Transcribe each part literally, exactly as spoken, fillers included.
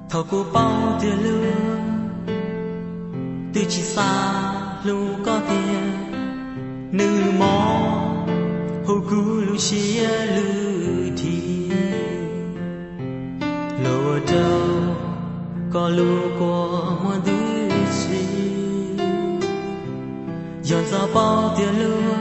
thầu cô bao tia lửa từ chỉ xa lu có tiền nữ mò hồ cú lu xia lư thì lô đâu có lu của muôn thứ gì dọn ra bao tia lửa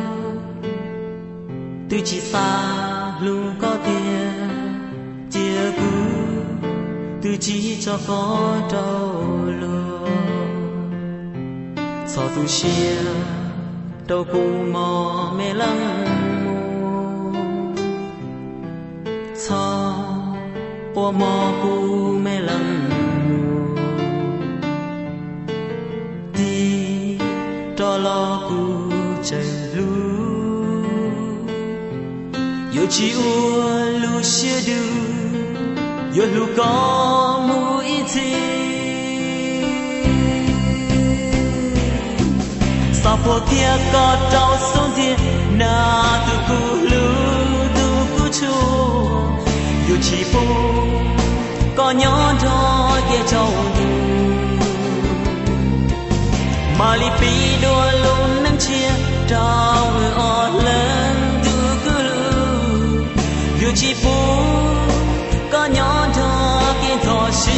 từ chỉ xa lu có tiền chia cứ từ chỉ cho có đâu luôn sao tu xia đâu cũng mò mê lăng sao bỏ mò cũng mê lăng đi cho lo cũng chạy lu yêu chỉ ua lu xia du yêu lu có mũi thi sao phố kia có trâu xuống thiên na tu cu lu tu cu chua yêu chỉ bu có nhỏ đó kia trâu du mà li pi đua luôn nắng chia trâu người on lên tu cu lu yêu chỉ bu có nhỏ thơ kia thọ xí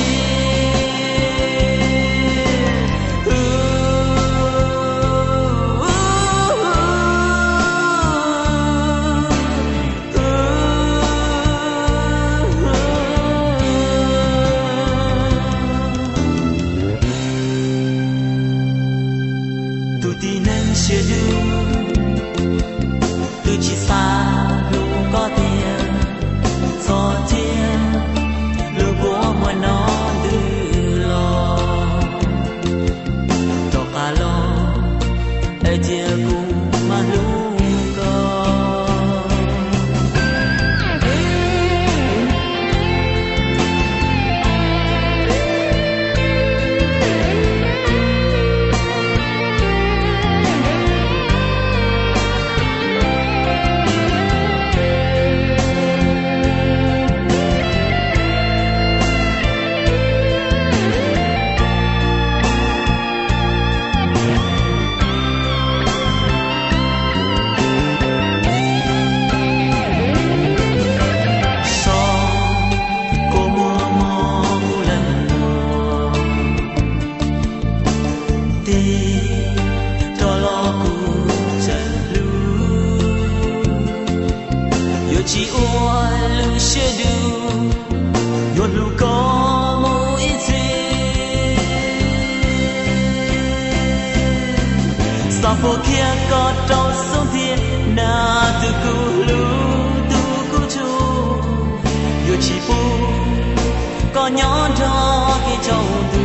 tu tin nên chia du tu chỉ xa luôn có tiền cho tiền lưu của mọi nó đưa lo cho cả lo ai chia cùng mà luôn có chỉ ua lu xia du yo lu có mũi gì sao phố kia có trâu xuống thiên na tu cu lu tu cu chu yo chỉ bu có nhỏ đó cái trâu du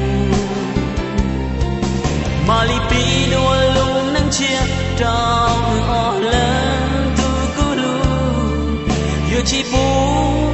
mà li pi đua lu nắng chia trâu ở lên yêu chỉ bu